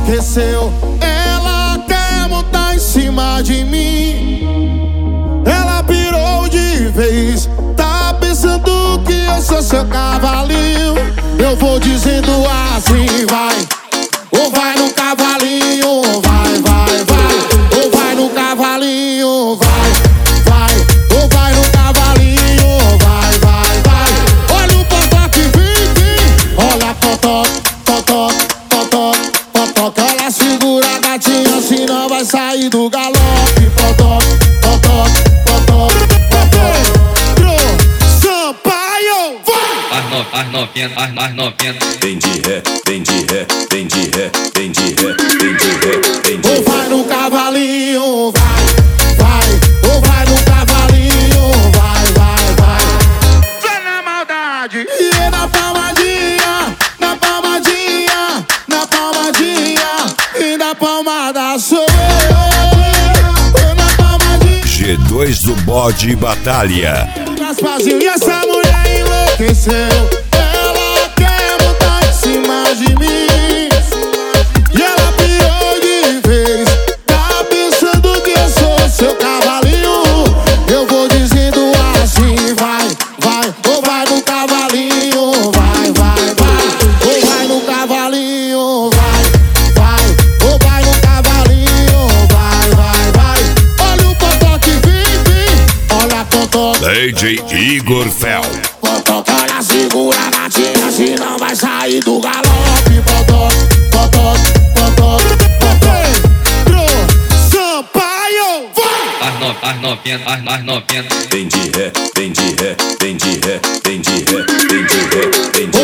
enlouqueceu. Ela quer montar em cima de mim. Ela pirou de vez. Tá pensando que eu sou seu cavalinho. Eu vou dizendo assim, vai. Ou vai no cavalinho, vai, vai, vai. Ou vai no cavalinho, vai, vai. Ou vai no cavalinho, vai, vai, vai. Olha o potó que vem. Olha potó, potó, potó, potó. Ela segura a gatinha, senão vai sair do galope. Potó, potó, potó, potó. Sampaio, vai! As novinha. Vem de ré, vem de ré, vem de ré, vem de ré, vem de ré, vem de ré. Ou vai no cavalinho, vai, vai. Ou vai no cavalinho, vai, vai, vai. Vai na maldade. E na palmadinha, na palmadinha, na palmadinha. E na palmada sou eu. Na palmadinha. G2 do Bode Batalha. Gasparzinho, e essa mulher enlouqueceu. Ela quer montar em cima de mim. E ela pirou de vez. Tá pensando que eu sou seu cavalinho. Eu vou dizendo assim, vai, vai. Ou vai no cavalinho, vai, vai, vai. Ou vai no cavalinho, vai, vai. Ou vai no cavalinho, vai, vai, vai. Olha o potó que vem. Olha a potó. DJ Igor Fel. Potó, olha, segura a gatinha, senão vai sair do galope. Potó, potó, potó, potó. Sampaio, vai! As novinha. Vem de ré, vem de ré, vem de ré, vem de ré, vem de ré, vem de ré.